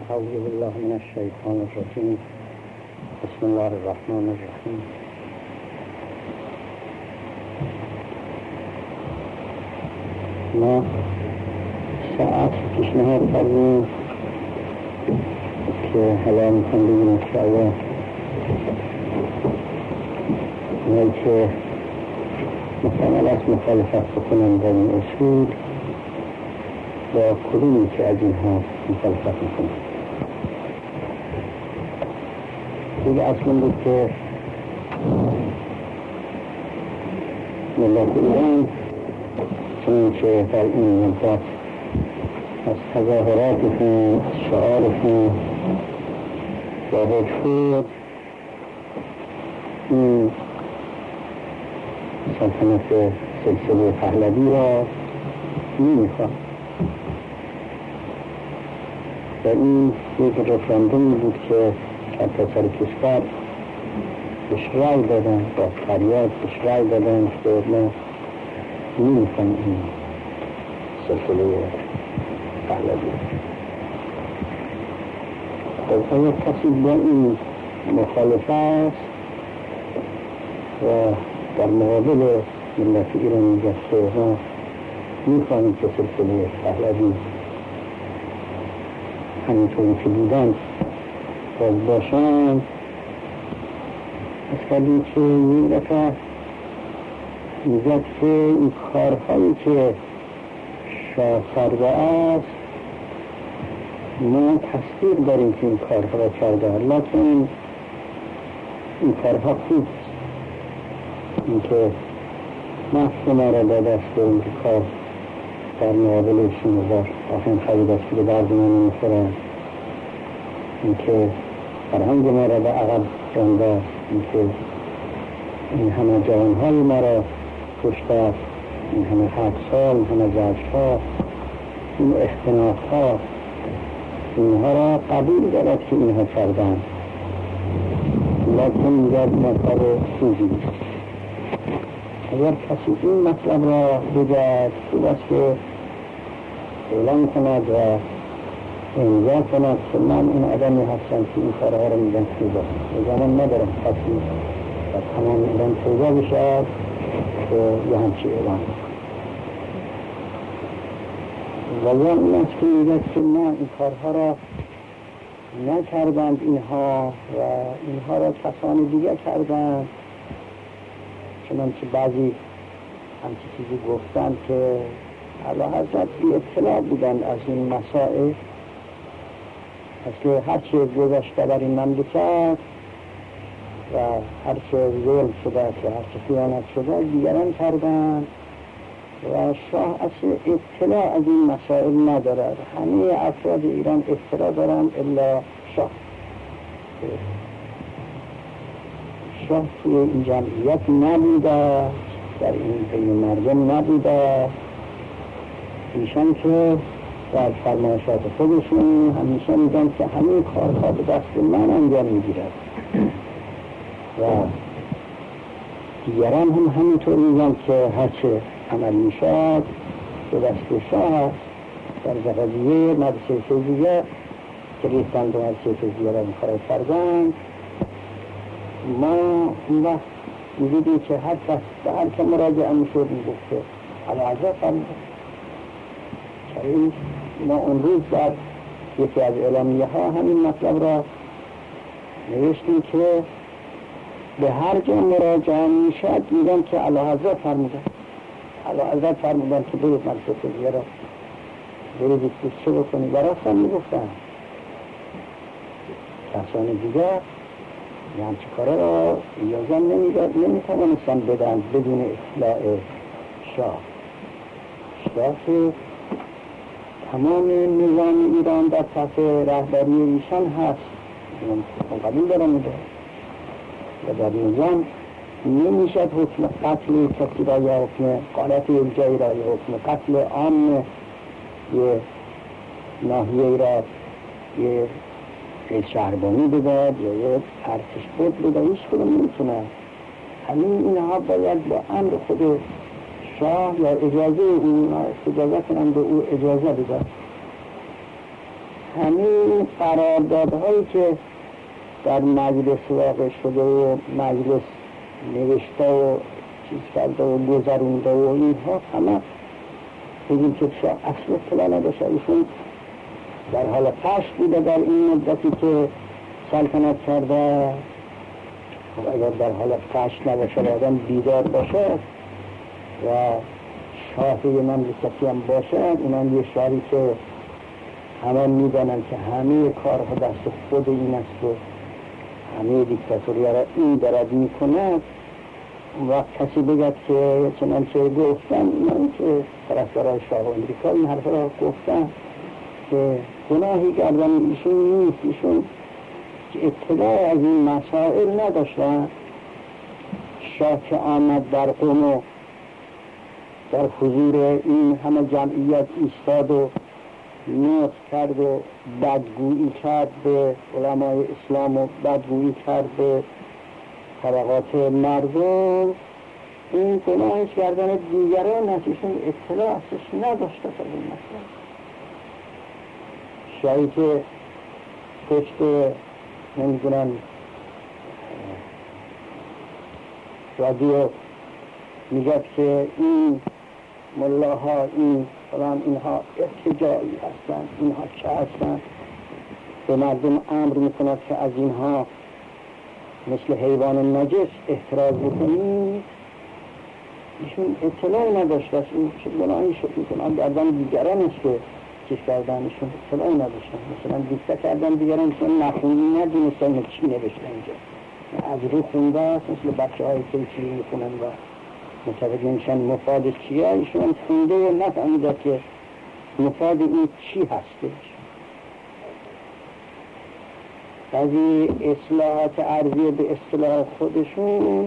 أعوذ بالله من الشيطان الرجيم. بسم الله الرحمن الرحیم. ما ساعت پیشنهاد کردیم که حالا میخوام بگیم انشاءالله اونایی که مکمل از مخالفت بکنن با این اصول با کدومی که از اینها مخالفت میکنن. دیگه اصلا بود که ملت ایران چون که در این مدت از تظاهراتشون، از شعارشون ظاهر شد این سلطنت سلسله پهلوی را نمیخواد و این یک رفراندومی بود که سرتاسر کشور بهش رای دادن، با فریاد بهش رای دادن که ما نمیخوام این سلسله پهلوی. خب اگر کسی با این مخالف است و در مقابل ملت ایران میگه که ما میخواهیم که سلسله پهلوی همینطوری که بودن باز باشند، از کردیم که این دفعه میگد که این کارهایی که شاه کرده است ما تصدیق داریم که این کارها را کرده، لکن این کارها خوب این که محض ما را داده است که این کار در مقابل 16,000 آخرین خرید است که بعض من میخورن، این که فرهنگ ما را به عقب رانده است، این که این همه جوانهای ما را کشته است، این همه 7 سال، همه جشن‌ها، این اختناق‌ها، اینها را قبول دارد که اینها کردن، لکن میگه مطلب خوبی است. اگر کسی این مطلب را بگد خوب است که اعلام کند و امضا کند که من این آدمی هستم که این کارها را میگم خوب است. زمان ندارم کسی و تمام ایران پیدا بشد که یه همچی اعلام ولی این است که میگه که نه این کارها را نکردند اینها و اینها را کسان دیگه کردند، چنانچه بعضی همچی چیزی گفتند که اعلیحضرت بی اطلاع بودند از این مسائل، از که هرچی گذشته در این مملکت و هرچی ظلم شده و هرچی خیانت شده دیگران کردند و شاه اصلا اطلاع از این مسائل ندارد. همه افراد ایران اطلاع دارند الا شاه. شاه توی این جمعیت نبوده، در این بین مردم نبوده، ایشان که در فرمایشات خودشون همیشه میگن که همین کارها به دست من انجام میگیرد و دیگران هم همینطور میگن که هرچه عمل میشد به دست شاه. در زغدیه مدرسه فیضیه که ریختن به مدرسه فیضیه را میخواه کردن، ما این وقت میدیدیم که هر کس به هر که مراجعه میشد میگفت که اعلیحضرت فرمود. ما اون روز در یکی از اعلامیه ها همین مطلب را نوشتیم که به هر جا مراجعه میشد میگن که اعلیحضرت فرمودن، اعلیحضرت فرمودن که برید مدرسه فیضیه را برید چه بکنید و راستن میگفتن. کسان دیگر یه همچه کاره را اجازه نمیتوانستن بدن بدون اطلاع شاه. شاه که تمام نظام ایران در تحت رهبری ایشان هست، من قبول دارم میده و در نظام نمیشد حکم قتل کسی را یا حکم قارت الجایی را یا حکم قتل عام یه ناحیه را یه شهربانی بداد یا یه ارتش بود بداد، هیچ کنم نمیتونه. همین اینها باید با امر خود شاه یا اجازه او اجازه کنم به او اجازه بداد. همین قراردادهایی که در مجلس واقع شده و مجلس نوشته و چیز کرده و گذرونده و اینها همه بگیم که شاه اصل اطلاع نداشته. ایشون در حال قش بوده در این مدتی که سلطنت کرده. خب اگر در حال قش نباشه و آدم بیدار باشه و شاه یه مملکتی هم باشه، اینم یه شاهی که همه میدانن که همه کارها دست خود این است و همه دیکتاتوری را این دارد میکند. وقت کسی بگد که چنانچه گفتن من که طرفدارای شاه امریکا این حرف را گفتن که گناهی کردن ایشون نیست، ایشون اطلاع از این مسائل نداشتن. شاه که آمد در قم و در حضور این همه جمعیت ایستاد و نطق کرد و بدگویی کرد به علمای اسلام و بدگویی کرد به طبقات مردم، این گناهش کردن دیگران است. ایشون اطلاع ازش نداشته از این مسئله. شاهی که پشت نمیدونم رادیو میگد که این ملاها این فلان اینها ارتجاعی هستند، اینها چه هستند، به مردم امر میکند که از اینها مثل حیوان نجس احتراز بکنید. ایشون اطلاعی نداشته است. این چه گناهی شد میکنن گردن دیگران است که چیز کردن. ایشون اطلاعی نداشتن، مثلا دیکته کردن دیگران که نخونی ندونستن چی نوشته اینجا، از رو خونده است. مثل بچه هایی که چیزی میخونن و متوجه نمیشن مفاد چیه. ایشون خونده و نفهمیده که مفاد این چی هستش. بعضی اصلاحات ارضیه به اصطلاح خودشون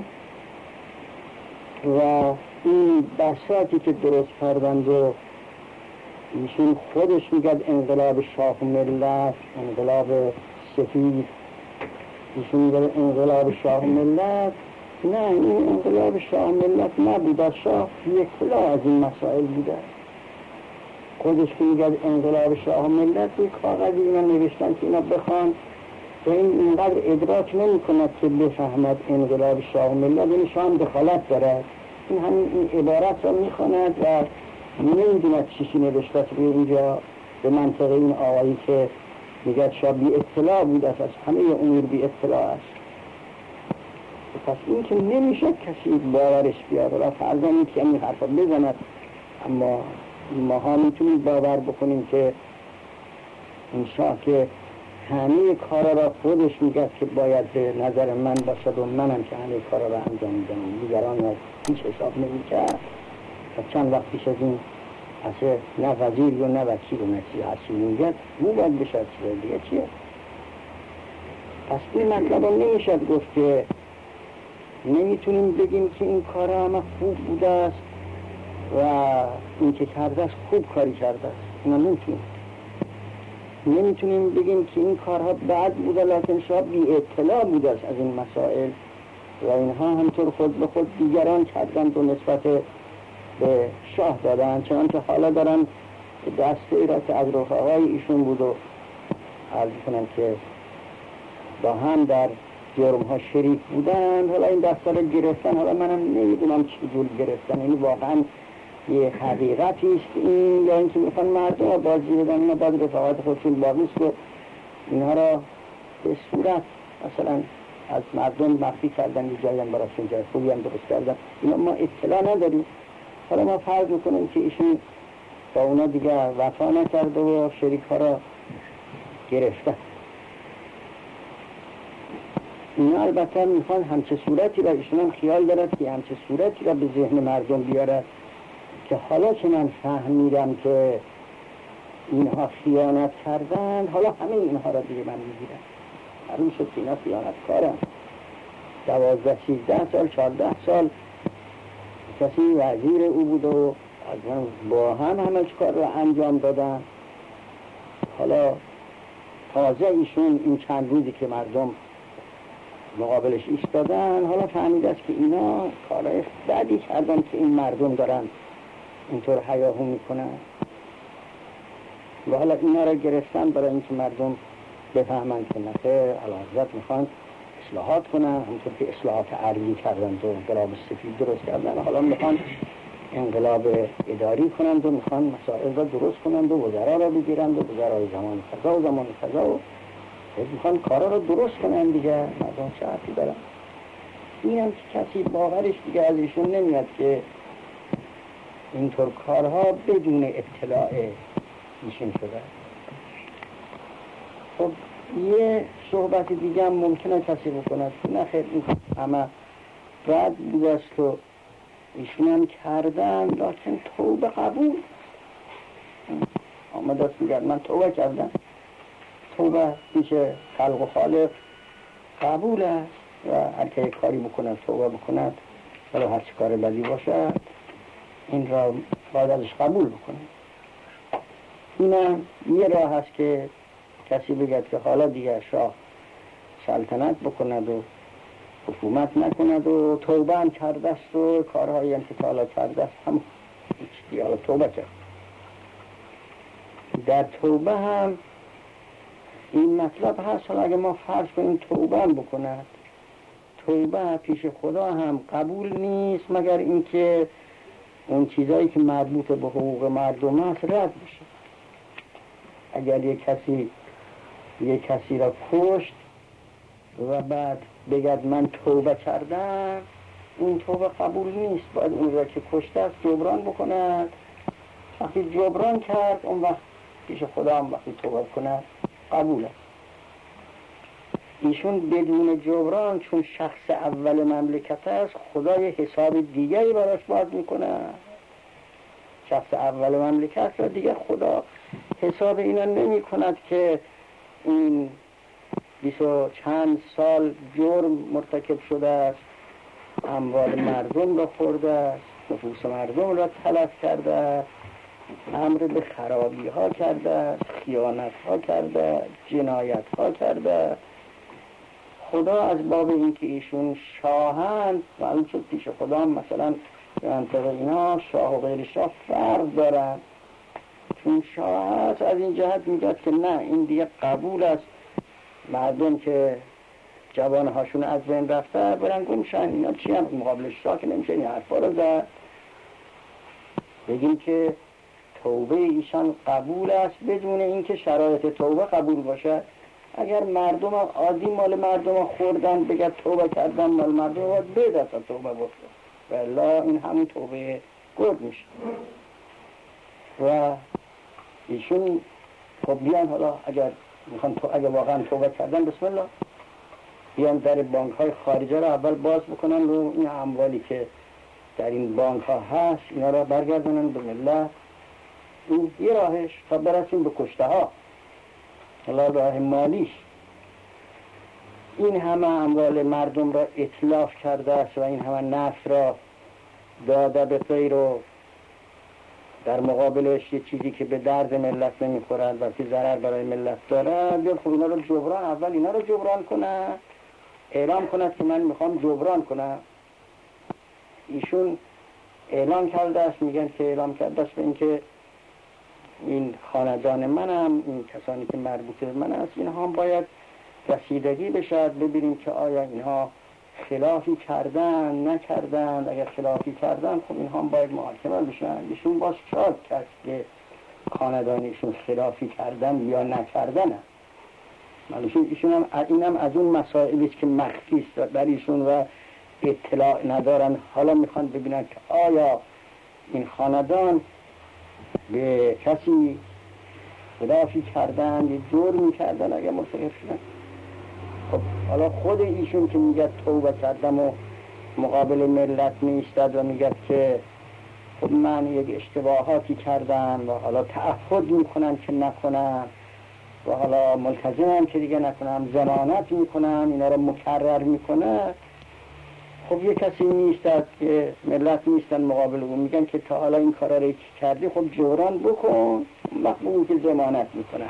و این بحثاتی که درست کردند و ایشون خودش میگد انقلاب شاه ملت، انقلاب سفید، ایشون میگد انقلاب شاه ملت. نه، این انقلاب شاه ملت نبوده. شاه اطلاع از این مسائل بوده. خودش که میگد انقلاب شاه ملت، یک کاغذی اینا نوشتن که اینا بخوان و این اینقدر ادراک نمی کند که بفهمد انقلاب شاه ملت یعنی شاه دخالت دارد. این همین این عبارت را میخواند و نمیدوند چیزی نوشته است روی اینجا به منطقه این آقایی که میگد شاه بی اطلاع بود است، از همه امور بی اطلاع است. پس این که نمیشه کسی باورش بیاد و فرضاً که این حرفا بزند، اما ما ها میتونیم باور بکنیم که این شاه که همه کارا را خودش میگه که باید به نظر من باشد و منم که همه کارا را انجام میدم، دیگران را هیچ حساب نمیکرد. و چند وقت پیش از این اصلا نه وزیر و نه وکیل و نه سیاسی میگه او باید بشد دیگه چیه. پس این مطلب را نمیشد گفت که نمیتونیم بگیم که این کار همه خوب بوده است و این که کرده است خوب کاری کرده است. اینا نمیتونیم بگیم که این کارها بد بوده لکن شاه بی اطلاع بوده است از این مسائل و اینها همطور خود به خود دیگران کردند و نسبت به شاه دادن. چنانچه حالا دارن دسته را که از رفقای ایشون بود و عرض کنم که با هم در جرم ها شریک بودن، حالا این دسته را گرفتن. حالا منم نمیدونم چی جور گرفتن، یعنی واقعا یه حقیقتی است این یا اینکه میخوان مردم را بازی بدن، اینا بعد رفاقات خودشون باقی است و اینها را به صورت مثلا از مردم مخفی کردن، یه جایی هم براشون جای خوبی هم درست کردن. اینا ما اطلاع نداریم. حالا ما فرض میکنیم که ایشون با اونا دیگه وفا نکرده و شریک ها را گرفته. اینا البته میخوان همچه صورتی را، ایشون هم خیال دارد که همچه صورتی را به ذهن مردم بیارد که حالا که من فهمیدم که اینها خیانت کردن، حالا همه اینها را دیگه من میگیرم. معلوم شد که اینا خیانت کارن. 12 13 سال 14 سال کسی وزیر او بود و با هم همه کار را انجام دادن. حالا تازه ایشون این چند روزی که مردم مقابلش ایستادن حالا فهمیده است که اینا کارهای بدی کردن که این مردم دارن اینطور هیاهو میکنن. و حالا اینا را گرفتن برای اینکه مردم بفهمند که نخیر اعلیحضرت میخوان اصلاحات کنن، همونطور که اصلاحات عربی کردن و انقلاب سفید درست کردن، حالا میخوان انقلاب اداری کنند و میخوان مسائل را درست کنند و وزرا را بگیرند و وزرای زمان خزا و زمان خزا و میخوان کارا را درست کنند دیگه. مردم چه حرفی دارن؟ اینم که کسی باورش دیگه از ایشون نمیاد که اینطور کارها بدون اطلاع ایشون شده. خب یه صحبت دیگه هم ممکنه کسی بکند نه خیر این همه رد بوده است و ایشون هم کردن، لیکن توبه قبول آمده است میگه من توبه کردم، توبه پیش خلق و خالق قبول است و هر که کاری بکند توبه بکند ولی هر چه کار بدی باشد این را باید ازش قبول بکنه. اینم یه راه هست که کسی بگد که حالا دیگه شاه سلطنت بکند و حکومت نکند و توبه هم کرده است و کارهایی هم که حالا کرده است هم دیگه حالا توبه کرد. در توبه هم این مطلب هست، حالا اگه ما فرض کنیم توبه هم بکند، توبه پیش خدا هم قبول نیست مگر اینکه اون چیزایی که مربوط به حقوق مردم است رد بشه. اگر یک کسی را کشت و بعد بگد من توبه کردم، اون توبه قبول نیست، باید اون را که کشته است جبران بکند. وقتی جبران کرد اون وقت پیش خدا هم وقتی توبه کند قبول است. ایشون بدون جبران چون شخص اول مملکت است خدا یه حساب دیگری براش باز میکنه. شخص اول مملکت را دیگه خدا حساب اینا نمی کند که این 20 و چند سال جرم مرتکب شده است، اموال مردم را خورده است، نفوس مردم را تلف کرده است، امر به خرابی ها کرده است، خیانت ها کرده، جنایت ها کرده. خدا از باب اینکه ایشون شاهند و همینطور پیش خدا هم مثلا به منطقه اینا شاه و غیر شاه فرق دارن، چون شاه هست از این جهت میگه که نه این دیگه قبول است مردم که جوانهاشون از بین رفته برن گمشن. اینا چی هم مقابل شاه که نمیشه این حرفا رو زد. بگیم که توبه ایشان قبول است بدون اینکه شرایط توبه قبول باشه. اگر مردم عادی مال مردم خوردن بگه توبه کردن مال مردم باید بده تا توبه بکنه، والله این همون توبه گرد میشه. و ایشون خب بیان حالا اگر واقعا توبه کردن بسم الله بیان در بانک های خارجه را اول باز بکنن و این اموالی که در این بانک ها هست اینا را برگردونن به ملت. این یه راهش تا برسیم به کشته ها، حالا راه مالیش. این همه اموال مردم را اتلاف کرده است و این همه نفس را داده به غیر و در مقابلش یه چیزی که به درد ملت نمیخورد و که ضرر برای ملت دارد. یا خب اینا رو جبران، اول اینا رو جبران کنه، اعلام کند که من میخوام جبران کنم. ایشون اعلام کرده است، میگن که اعلام کرده است به این که این خاندان منم، این کسانی که مربوط به من است، اینها هم باید رسیدگی بشد، ببینیم که آیا اینها خلافی کردن نکردن. اگر خلافی کردن خب اینها هم باید محاکمه بشن. ایشون باز شاد کرد که خاندانیشون خلافی کردن یا نکردن. ایشون هم اینم از اون مسائلی که مخفی است در ایشون و اطلاع ندارن. حالا میخوان ببینن که آیا این خاندان به کسی خلافی کردن یا جرمی کردن اگر مرتکب شدن. خب حالا خود ایشون که میگه توبه کردم و مقابل ملت میستد و میگه که خب من یک اشتباهاتی کردم و حالا تعهد میکنم که نکنم و حالا ملتزمم که دیگه نکنم، ضمانت میکنم، اینا رو مکرر میکنه. خب یه کسی نیستد که ملت نیستن مقابل اون میگن که تا حالا این کارا رو کردی خب جبران بکن، وقت اون که ضمانت میکنن.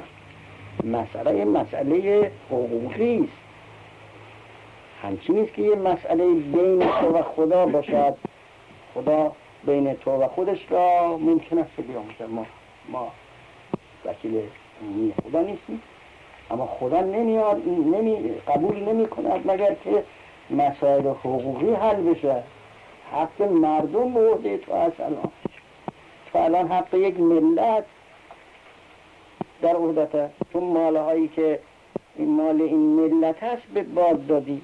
مسئله حقوقی است، همچین نیست که یه مسئله بین تو و خدا باشد. خدا بین تو و خودش را ممکن است بیاموزه. ما وکیل عمومی خدا نیستیم، اما خدا قبول نمی کند مگر که مسائل حقوقی حل بشه. حق مردم به عهده تو هست. الان حق یک ملت در عهدته. تو مالهایی که این مال این ملت هست به باد دادی.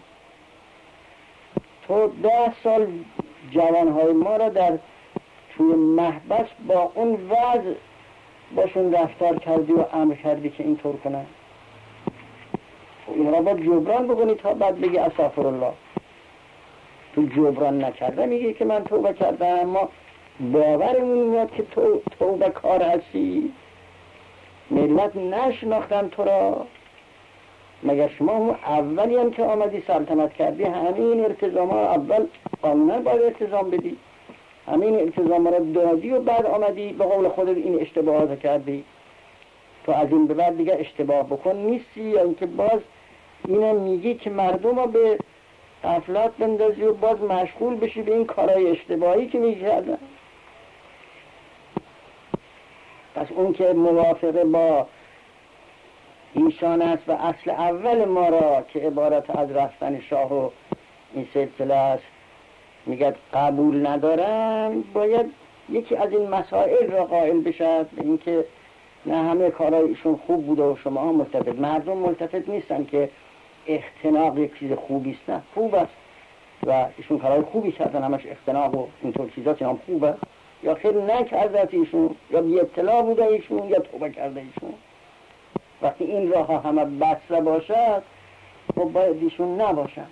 تو 10 سال جوانهای ما را در توی محبس با اون وضع باشون رفتار کردی و امر کردی که اینطور کنن. این را باید جبران بکنی تا بعد بگی استغفرالله. تو جبران نکرده میگی که من توبه کردم، اما باورمون میاد که تو توبه کار هستی. ملت نشناختن تو را. مگر شما اون اولی هم که آمدی سلطنت کردی همین التزام ها اول قانونا باید التزام بدی، همین التزام را دادی و بعد آمدی به قول خودت این اشتباهات کردی. تو از این به بعد دیگه اشتباه بکن نیستی، یا اینکه باز اینم میگی که مردم رو به غفلت بندازی و باز مشغول بشی به این کارهای اشتباهی که میکردن. پس اون که موافقه با ایشان است و اصل اول ما را که عبارت از رفتن شاه و این سلسله است میگه قبول ندارم، باید یکی از این مسائل را قائل بشد به اینکه نه همه کارهای ایشون خوب بوده و شما ملتفت. مردم ملتفت نیستن که اختناق یک چیز خوبی است، نه خوب است و ایشون کارهای خوبی کردن، همش اختناق و اینطور چیزات هم خوبه، یا خیر نکرده ایشون، یا بی اطلاع بوده ایشون، یا توبه کرده ایشون. وقتی این راه ها همه بسته باشد خب باید ایشون نباشن.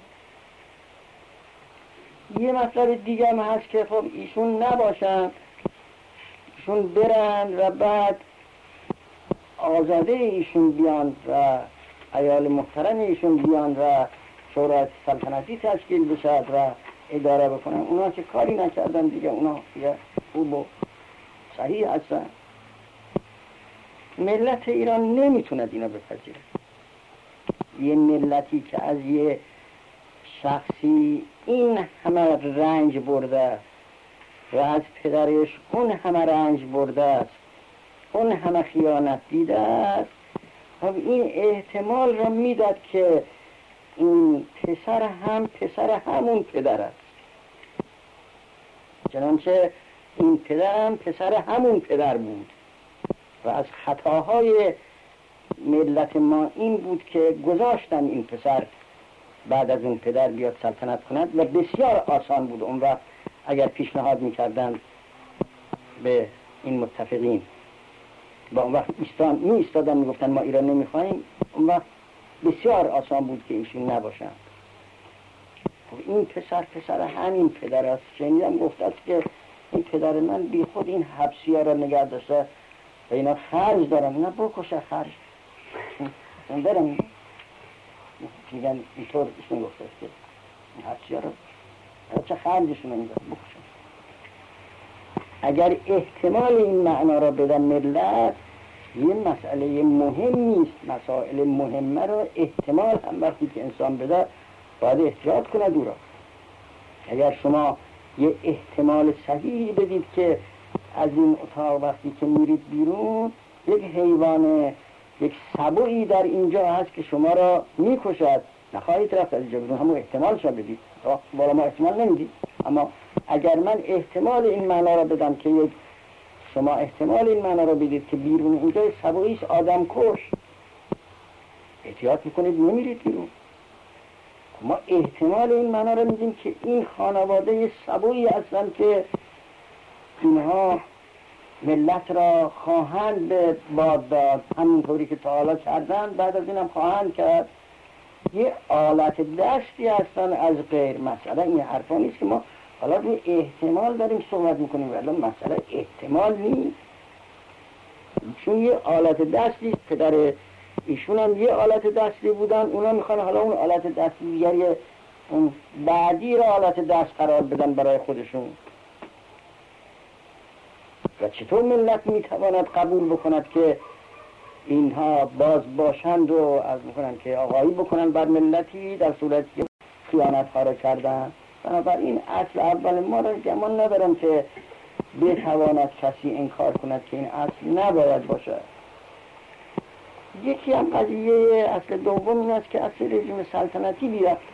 یه مطلب دیگه هم هست که خب ایشون نباشن، ایشون برن و بعد آزاده ایشون بیان و عیال محترم ایشون بیان و شورای سلطنتی تشکیل بشد و اداره بکنن. اونا که کاری نکردن دیگه، اونا دیگه خوب و صحیح هستن. ملت ایران نمیتونه اینا بپذیره. یه ملتی که از یه شخصی این همه رنج برده و از پدرش اون همه رنج برده است، اون همه خیانت دیده است، خب این احتمال را میداد که این پسر هم پسر همون پدر است. چنانچه این پدر هم پسر همون پدر بود و از خطاهای ملت ما این بود که گذاشتن این پسر بعد از اون پدر بیاد سلطنت کند و بسیار آسان بود اون وقت اگر پیشنهاد میکردن به این متفقین با اون وقت می ایستادن میگفتن ما ایران نمیخوایم، اون وقت بسیار آسان بود که ایشون نباشن. این پسر همین پدر است. شنیدم گفته است که این پدر من بی خود این حبسی ها را نگه داشته و اینا خرج دارن، اینا بکشه خرج دارن. میگن اینطور ایشون گفته است که این حبسی ها را چه خرجشون میدن بکشن. اگر احتمال این معنا را بدن ملت، یه مسئله مهم نیست. مسائل مهمه را احتمال هم وقتی که انسان بده باید احتیاط کنه دورا. اگر شما یه احتمال صحیحی بدید که از این اتاق وقتی که میرید بیرون یک حیوان، یک سبویی در اینجا هست که شما را میکشد، نخواهید رفت از اینجا بیرون، همون احتمالش را بدید. بالا ما احتمال نمیدید، اما اگر من احتمال این معنا را بدم که یک شما احتمال این معنا را بدید که بیرون اینجا سبویی است آدم کش، احتیاط میکنید نمیرید بیرون. ما احتمال این معنا را میدیم که این خانواده سبویی هستن که اینها ملت را خواهند به باد داد، همونطوری که تا حالا کردن، بعد از اینم خواهند کرد. یه آلت دستی هستن از غیر. مسئله این حرفا نیست که ما حالا روی احتمال داریم صحبت میکنیم، ولی مسئله احتمال نیست، چون یه آلت دستی، پدر ایشون هم یه آلت دستی بودن، اونا میخوان حالا اون آلت دستی دیگری اون بعدی را آلت دست قرار بدن برای خودشون. و چطور ملت میتواند قبول بکند که اینها باز باشند و از میکنند که آقایی بکنند بر ملتی در صورتی که خیانت ها را کردن؟ بنابراین اصل اول ما را گمان ندارم که بتواند کسی انکار کند که این اصل نباید باشه. یکی هم قضیه اصل دوم این است که اصل رژیم سلطنتی بیرفته.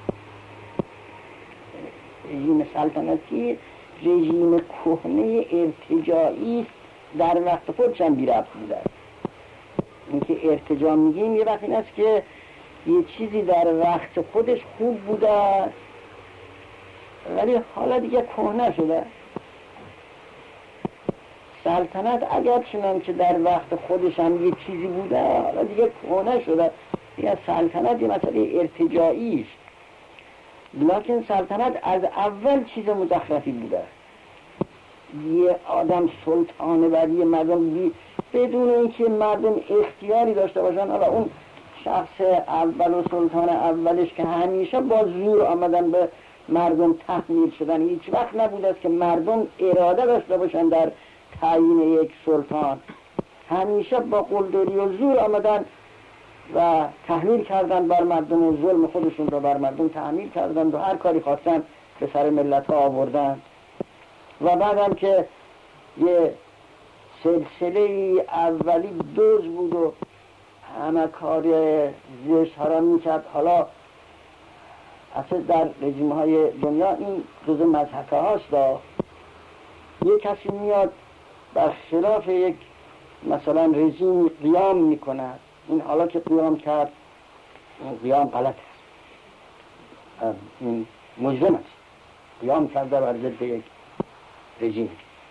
رژیم سلطنتی رژیم کهنه ارتجاعی در وقت خودش هم بیرفت بوده. اینکه ارتجاع میگیم یه وقت این است که یه چیزی در وقت خودش خوب بوده ولی حالا دیگه کهنه شده. سلطنت اگر چنان که در وقت خودش هم یه چیزی بوده حالا دیگه کهنه شده. دیگه سلطنت یه مسئله ارتجاعی است. لکن سلطنت از اول چیز مزخرفی بوده. یه آدم سلطان بعد یه مردم بدون اینکه مردم اختیاری داشته باشن. حالا اون شخص اول و سلطان اولش که همیشه با زور آمدن به مردم تحمیل شدن، هیچ وقت نبوده است که مردم اراده داشته باشن در تعیین یک سلطان. همیشه با قلدری و زور آمدن و تحمیل کردن بر مردم و ظلم خودشون رو بر مردم تحمیل کردن و هر کاری خواستن به سر ملت ها آوردن. و بعدم که یه سلسله اولی دوز بود و همه کار زشت ها را میکرد. حالا اصلا در رژیم های دنیا این جزء مضحکه هاست. یک کسی میاد بر خلاف یک مثلا رژیم قیام میکنه. این حالا که قیام کرد این قیام غلط است، این مجرم است. قیام کرده بر ضد یک رژیم،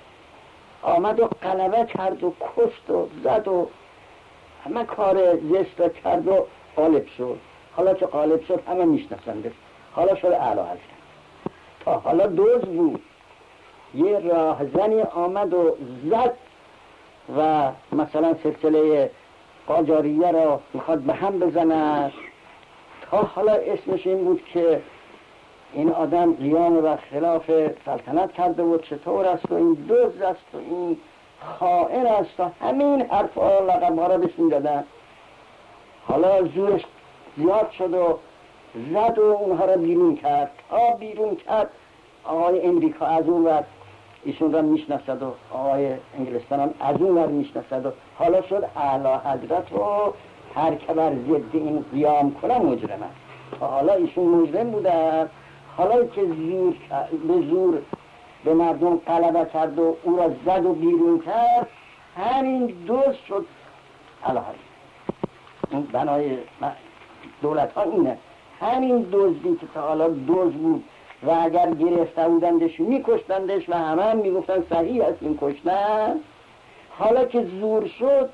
آمد و غلبه کرد و کشت و زد و همه کار زشت را کرد و غالب شد. حالا که غالب شد همه میشناسنده، حالا شد اعلی حضرت. تا حالا دوز بود، یه راهزنی آمد و زد و مثلا سلسله قاجاریه را میخواد به هم بزنه. تا حالا اسمش این بود که این آدم قیام بر خلاف سلطنت کرده و چطور است و این دوز است و این خائن است و همین حرفا لقب‌ها را بهش میدادن. حالا زورش زیاد شد و زد و اونها را بیرون کرد. بیرون کرد آقای امریکا از اون ور ایشون را میشناسد و آقای انگلستان هم از اون ور میشناسد و حالا شد اعلی حضرت و هر که بر ضد این قیام کنه مجرم است. حالا ایشون مجرم بودن، حالا که به زور به مردم غلبه کرد و او را زد و بیرون کرد، همین دوز شد اعلی حضرت. این بنای دولت ها اینه، همین دزدی که تا حالا دوز بود و اگر گرفته بودندش میکشتندش و همه هم میگفتن صحیح است این کشتن، حالا که زور شد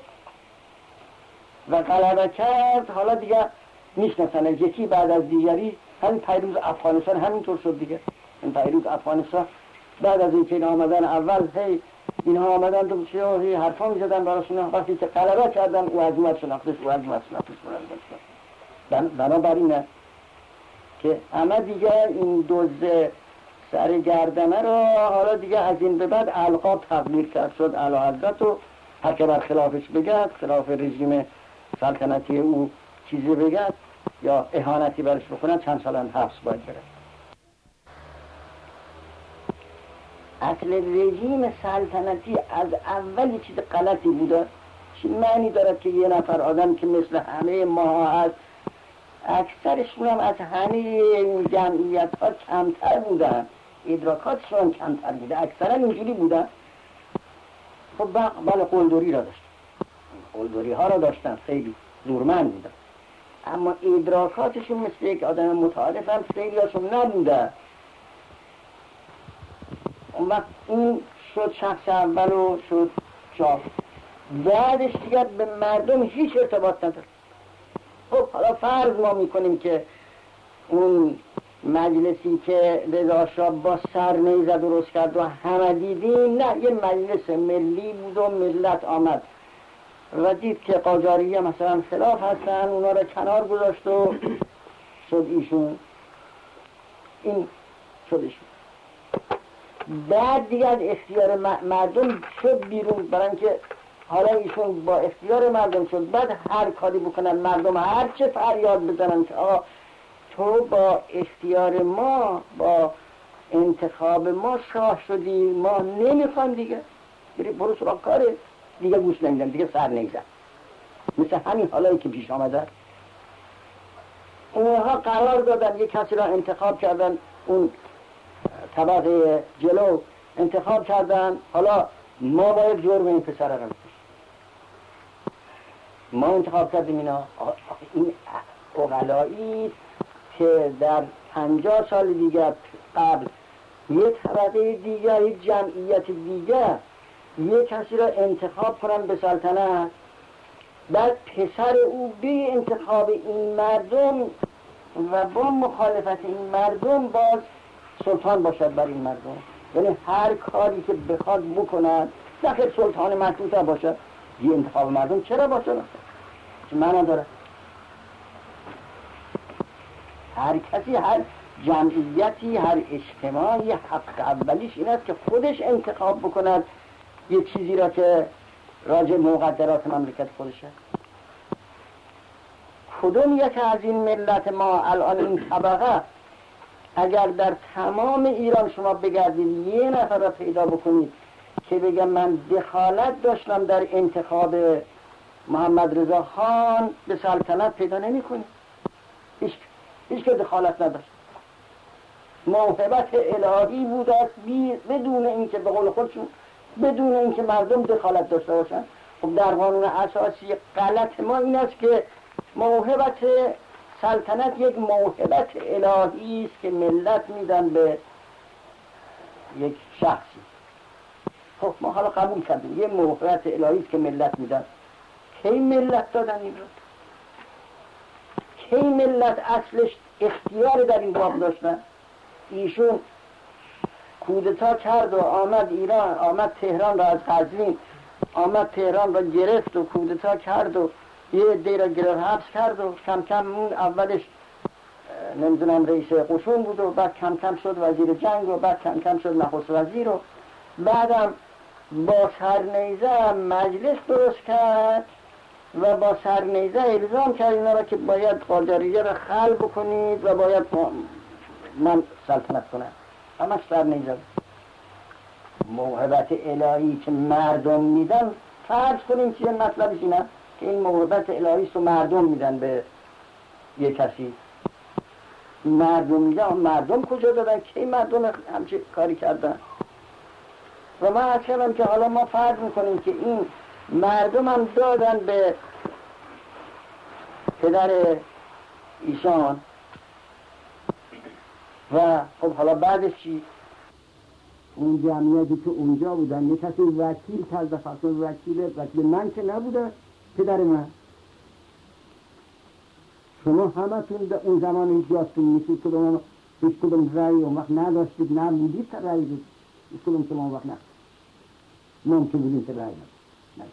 و غلبه کرد حالا دیگه میشناسن یکی بعد از دیگری. همین پیروز افغانستان همینطور شد دیگه. این پیروز افغانستان بعد از اینکه این آمدن اول اینها آمدن تو چه حرفا میزدن براشون، وقتی که غلبه کردن او از اومد شناختش بنابراینه که همه دیگه این دوز سر گردنه رو حالا دیگه از این به بعد القاب تغییر کرد، شد اعلی حضرت و هر که بر خلافش بگد، خلاف رژیم سلطنتی او چیزی بگد یا اهانتی برش بکنن چند سال حبس باید بره. اصل رژیم سلطنتی از اول چیز غلطی بوده. چی معنی دارد که یه نفر آدم که مثل همه ما هست، اکثرشون هم از همه این جمعیت ها کمتر بودن، ادراکاتشون کمتر بوده، اکثرا اینجوری بودن. خب بله قلدری را داشتن، قلدری ها را داشتن، خیلی زورمند بودن، اما ادراکاتشون مثل یک آدم متعارف هم خیلی هاشون نبوده. اون وقت این شد شخص اول و شد شاه، بعدش دیگر به مردم هیچ ارتباط نداره. خب حالا فرض ما میکنیم که اون مجلسی که رضا شاه با سر نیزه درست کرد و همه دیدیم، نه یه مجلس ملی بود و ملت آمد و دید که قاجاریه مثلا خلاف هستن، اونا رو کنار گذاشت و شد ایشون، این شد ایشون. بعد دیگه از اختیار مردم شد بیرون، برای اینکه حالا ایشون با اختیار مردم شد. بعد هر کاری بکنن مردم هر چه فریاد بزنن که آقا تو با اختیار ما، با انتخاب ما شاه شدی، ما نمیخوان دیگه، برو سراغ کاره دیگه، گوش نمیدن دیگه، سر نمیزن. مثل همین حالایی که پیش آمده. اونها قرار دادن یک کسی را انتخاب کردن، اون طبقه جلو انتخاب کردن، حالا ما باید جرم این پسر را بکشیم. ما انتخاب کردیم اینا. این عقلایی که در 50 سال دیگر قبل یک طبقه دیگر، یک جمعیت دیگر یک کسی را انتخاب کنن به سلطنت، بعد پسر او به انتخاب این مردم و با مخالفت این مردم باز سلطان باشد بر این مردم. یعنی هر کاری که بخواد بکنن داخل سلطان مشروطه باشد، یه انتخاب مردم چرا باشد؟ چه معنا داره؟ هر کسی، هر جمعیتی، هر اجتماعی حق اولیش این است که خودش انتخاب بکند یه چیزی را که راجع مقدرات مملکت خودشه. کدوم یک از این ملت ما الان این طبقه اگر در تمام ایران شما بگردید یه نفر را پیدا بکنید که بگم من دخالت داشتم در انتخاب محمد رضا خان به سلطنت، پیدا نمی کنید. هیچ که دخالت نداشت. موهبت الهی بود است بدون اینکه به قول خودشون بدون اینکه مردم دخالت داشته باشن. خب در قانون اساسی غلط ما این است که موهبت سلطنت یک موهبت الهی است که ملت میدن به یک شخصی. خب ما حالا قبول کردیم یه موهبت الهی است که ملت میدن. کی ملت دادن این رو؟ کی ملت اصلش اختیار در این باب داشتن؟ ایشون کودتا کرد و آمد ایران، آمد تهران را از قزوین آمد تهران را گرفت و کودتا کرد و یه عده را گرفت حبس کرد و کم کم اون اولش نمیدونم رئیس قشون بود و بعد کم کم شد وزیر جنگ و بعد کم کم شد نخست وزیر و بعدم با سرنیزه مجلس درست کرد و با سرنیزه الزام کرد اینا را که باید قاجاریه را خلع بکنید و باید من سلطنت کنم. همش سرنیزه. موهبت الهی که مردم میدن، فرض کنیم چیه مطلبش اینه که این موهبت الهی رو مردم میدن به یک کسی. مردم میدن، مردم کجا دادن؟ کی مردم همچه کاری کردن؟ و من از کردم که حالا ما فرض میکنیم که این مردم هم دادن به پدر ایشان و خب حالا بعدش چی؟ اون جمعیتی که اونجا بودن یه کسی وکیل کرد، فقط وکیل من که نبوده، پدر من. شما همتون در اون زمان اینجاستون میشید کدوم هیچ کدوم رأی اون وقت نداشتید، نبودید تا رأی بود. هیچ کدوم شما اون وقت نداشتید، ممکن بودید تا رأی نداشتید.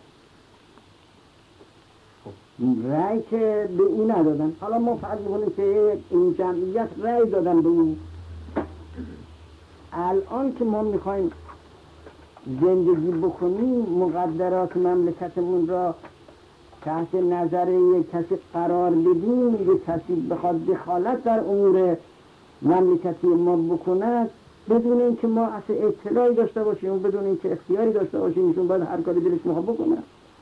رأی که به این ندادن. حالا ما فرض می‌کنیم که این جمعیت رأی دادن به اون. الان که ما میخوایم زندگی بکنیم، مقدرات مملکتمون را تحت نظر یک کسی قرار بدیم، یک کسی بخواد دخالت در امور مملکتی ما بکند بدون اینکه ما اصلا اطلاعی داشته باشیم و بدون اینکه اختیاری داشته باشیم، ایشون باید هر کاری دلش میخواد بکنه.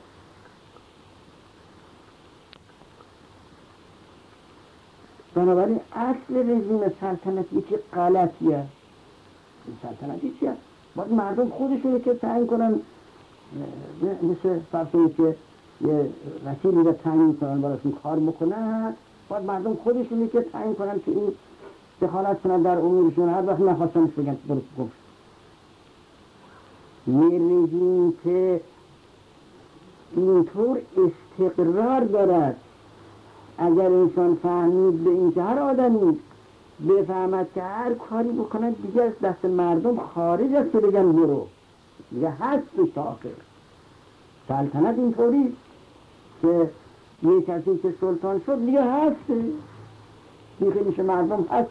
بنابراین اصل رژیم سلطنتی که غلطیه. سلطنتی چیه؟ باید مردم خودشونه که تعیین کنن، مثل فرضی که یه وکیلی را تعیین کنن براشون کار بکنن، باید مردم خودشونه که تعیین کنن که این دخالت کنن در امورشون. هر وقت نخواستنش بگن برو گم. یه رژیم که اینطور استقرار دارد، اگر انسان فهمید به این که هر آدمی بفهمد که هر کاری بکنه دیگه از دست مردم خارج است که بگن برو، دیگه هست تا آخر. سلطنت اینطوری که یه کسی که سلطان شد دیگه هست، دیگه میشه مردم هست.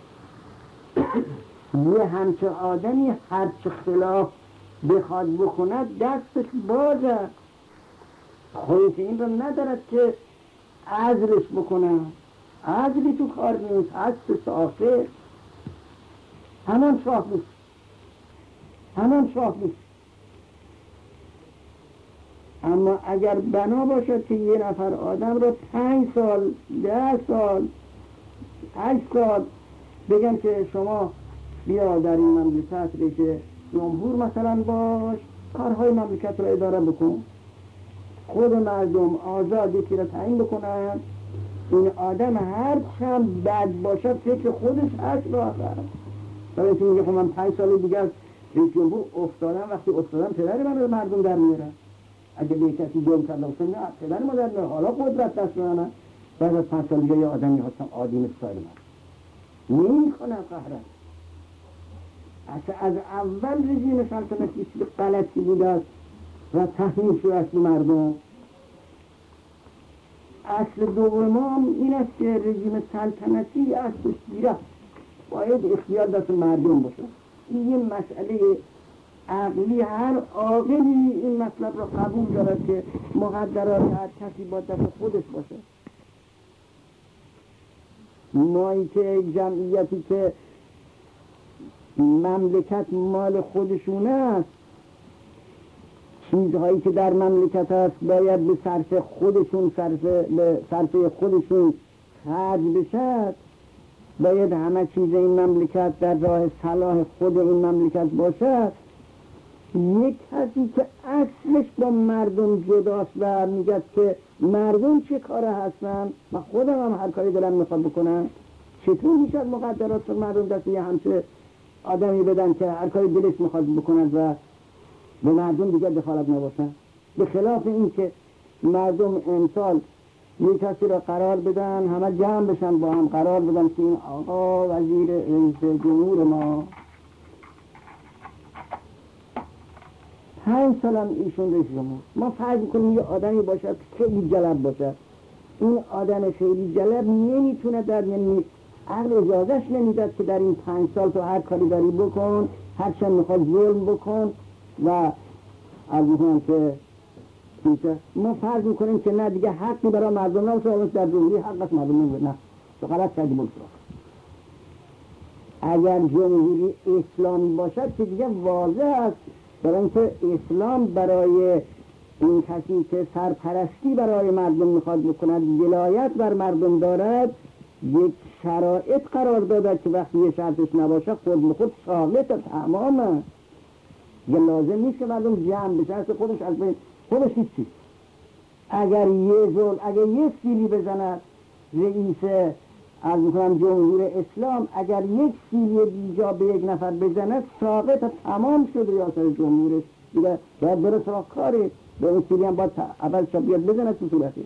یه همچه آدمی هرچه خلاف بخواد بکند دستش بازه، خودش این رو ندارد که عزلش بکنه. عزلی تو کار نیست، هست آخر همان شاه بود. اما اگر بنا باشد که یه نفر آدم رو 5 سال 10 سال 8 سال بگن که شما بیا در این مملکت رئیس جمهور مثلا باش، کارهای مملکت رو اداره بکن، خود مردم آزاد یکی رو تعیین بکنن، این آدم هر چند بد باشد فکر خودش هست رو آخر برای اینکه میگه خب من 5 سال دیگر رئیس جمهور افتادم، وقتی افتادم پدر من رو مردم در میارن، اگه به کسی ظلم کرده باشم نه پدر ما در میارن، حالا قدرت دست میارن، بعد از 5 سال دیگه یه آدمی هستم عادی مثل من نمی‌کنه قهرم. از اول رژیم سلطنتی چیز غلطی بوده است و تحمیل شده است مردم. اصل دوم این است که رژیم سلطنتی اصلش گیره باید اختیار دست مردم باشه. این یه مسئله عقلی، هر عاقلی این مطلب را قبول دارد که مقدرات هر کسی با دست خودش باشه. مایی که جمعیتی که مملکت مال خودشونه است، چیزهایی که در مملکت است باید به صرف خودشون صرف خودشون خرج بشد، باید همه چیز این مملکت در راه صلاح خود این مملکت باشد. یک کسی که اصلش با مردم جداست و میگه که مردم چه کاره هستن و خودم هم هر کاری دلم میخواد بکنم، چطور میشد مقدرات مردم دست یه همچه آدمی بدن که هر کاری دلش میخواد بکنند و به مردم دیگر دخالت نباشن؟ به خلاف این که مردم امسال یک کسی را قرار بدن، همه جمع بشن با هم قرار بدن که این آقا وزیر رئیس جمهور ما 5 سال هم ایشون رئیس جمهور، ما فرض میکنیم یه آدمی باشد خیلی جلب باشد، این آدم خیلی جلب نمیتونه در یعنی عقل اجازهش نمیداد که در این 5 سال تو هر کاری داری بکن، هر چند میخواد ظلم بکن و از میکنم که ما فرض میکنیم که نه دیگه حقی برای مردم نباشه، در جمهوری حق است مردم نمیده، نه تو غلط کردی بگذار. اگر جمهوری اسلامی باشد که دیگه واضح است، برای اینکه اسلام برای این کسی که سرپرستی برای مردم میخواد بکند، ولایت بر مردم دارد، یک شرایط قرار داده که وقتی یه شرطش نباشه خود به خود ساقط تمامه. یه لازم نیست که مردم جمع بشه، از خودش از بین خودش هیچی. اگر یه سیلی بزند رئیس از میکنم جمهور اسلام، اگر یک سیلی بیجا به یک نفر بزند ساقط تمام شد ریاست جمهورش، دیگه باید بره سراغ کاره، به اون سیلی هم باید اول بیاد بزند تو صورتش.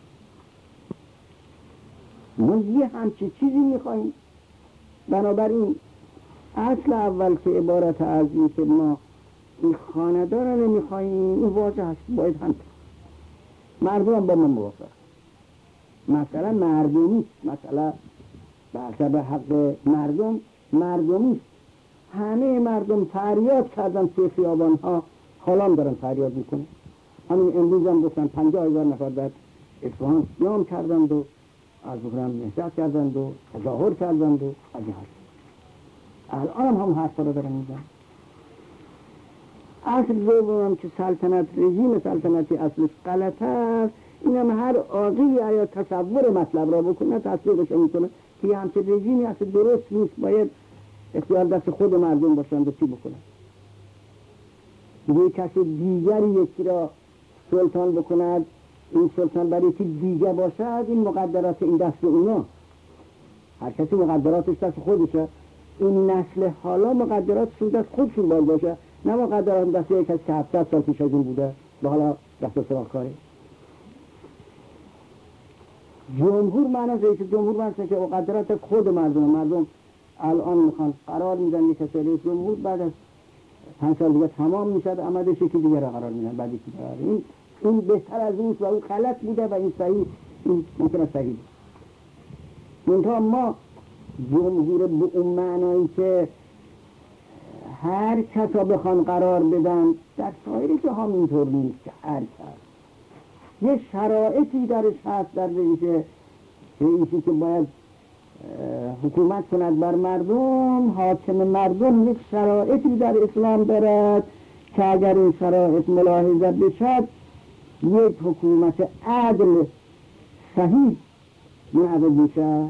ما یه همچی چیزی میخواییم. بنابراین اصل اول که عبارت از این که ما این خاندان رو نمیخواییم، این واضح هست، باید هم مردم هم با من موافق. مثلا مردمی، مثلا بحث حق مردمی، همه مردم فریاد کردن توی خیابان ها، حالا دارن فریاد میکنن. همین امروز هم گفتن 50,000 نفر در اصفهان قیام کردند و از بکنم نهضت کردند و تظاهر کردند و از این حرف. الان هم حرف رو دارن میزن. اصل دوم که سلطنت، رژیم سلطنتی اصلش غلط است، این هم هر عاقلی یا تصور مطلب را بکنه تصویرش میکنه که یه همچه رژیمی اصل درست نیست، باید اختیار دست خود مردم باشند و چی بکنن. یه کسی دیگری یکی را سلطان بکند، این سلطان برای که دیگه باشد، این مقدرات این دست اونا، هر کسی مقدراتش دست خودشه. این نسل حالا مقدراتشون دست خودشون باید باشه، نه مقدرات دست یک کسی که 700 سال پیش از این بوده و حالا دست سراغ کاره. جمهور معنی رئیس جمهور معنی که مقدرات خود مردم الان میخوان قرار میدن یک کسی رئیس جمهور، بعد از 5 سال دیگه تمام میشد، آمده شکلی دیگه را قرار میدن، بعد یکی قرار. این بهتر از اون و اون غلط بوده و این صحیح، این ممکنه صحیح بود. منتها ما جمهور به اون معنایی که هر کسا بخوان قرار بدن، در سایر جهان اینطور نیست که هر کس یه شرایطی درش هست، در رئیسی که باید حکومت کند بر مردم، حاکم مردم، یک شرایطی در اسلام دارد که اگر این شرایط ملاحظه بشد یک حکومت عدل صحیح منعقد میشه.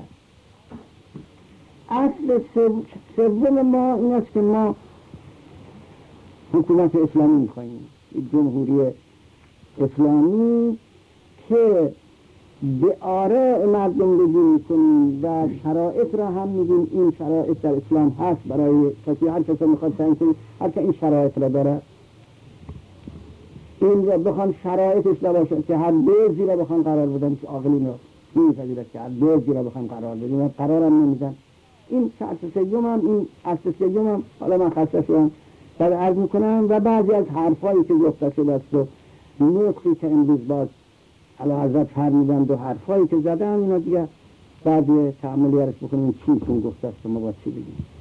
اصل سوم ما این است که ما حکومت اسلامی میخواییم، جمهوری اسلامی که به آراء مردم بگی میکنیم و شرایط را هم میگیم این شرایط در اسلام هست برای کسی، هر کسی میخواد تعیین کنه هر که این شرایط را داره، این را بخوان شرایطش باشه که هر دوزی را بخوان قرار بدن که عاقلین را نمی‌پذیرد که هر دوزی را بخوان قرار بدن و قرار هم نمیدن. این شرط سوم هم، این اصل سوم هم حالا من خسته شدم در عرض میکنم و بعضی از حرفایی که گفته شده است و نطقی که امروز باز اعلیحضرت فرمودند و حرفایی که زدن اینا دیگه بعد تعاملی ارش بکنیم چی گفته است و ما با چی بگیم.